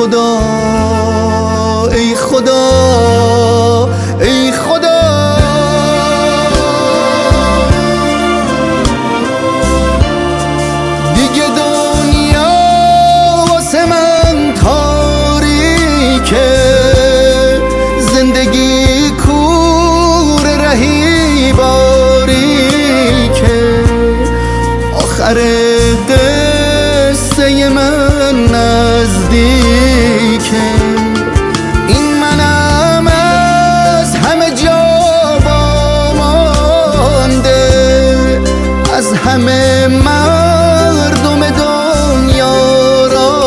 خدا ای خدا ای خدا، دیگه دنیا واسه من تاریکه، زندگی کور رهی باریکه، آخر قصه من نزدیکه، این منم از همه جا وامانده، از همه مردم دنیا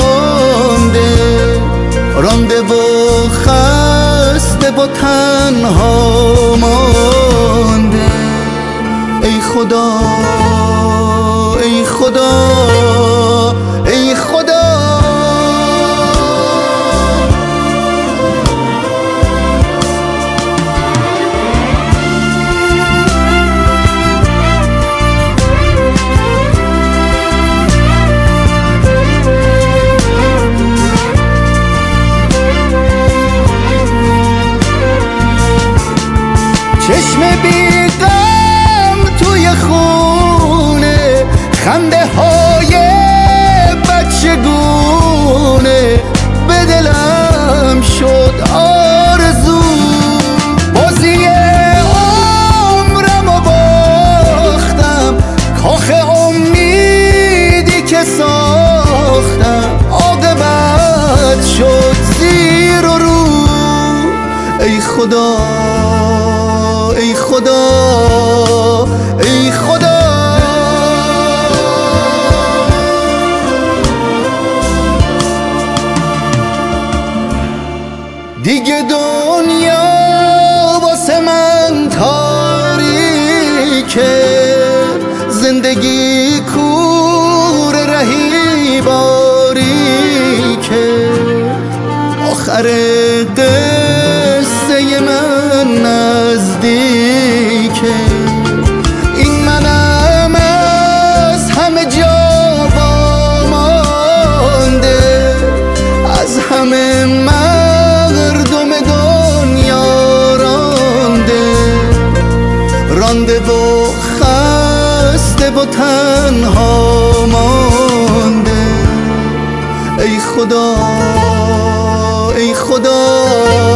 رانده و خسته و تنها مانده. ای خدا ای خدا ای خدا، چشم بی‌غم توی خونه، خنده های بچگونه، به دلم شد آرزو، بازی عمرم و باختم، کاخ امیدی که ساختم، عاقبت شد زیر و رو. ای خدا ای خدا ای خدا، دیگه دنیا واسه من تاریکه، زندگی کور رهی باریکه، آخر قصه من نزدیکه، این منم از همه جا وامانده، از همه مردم دنیا رانده و خسته و تنها مانده. ای خدا ای خدا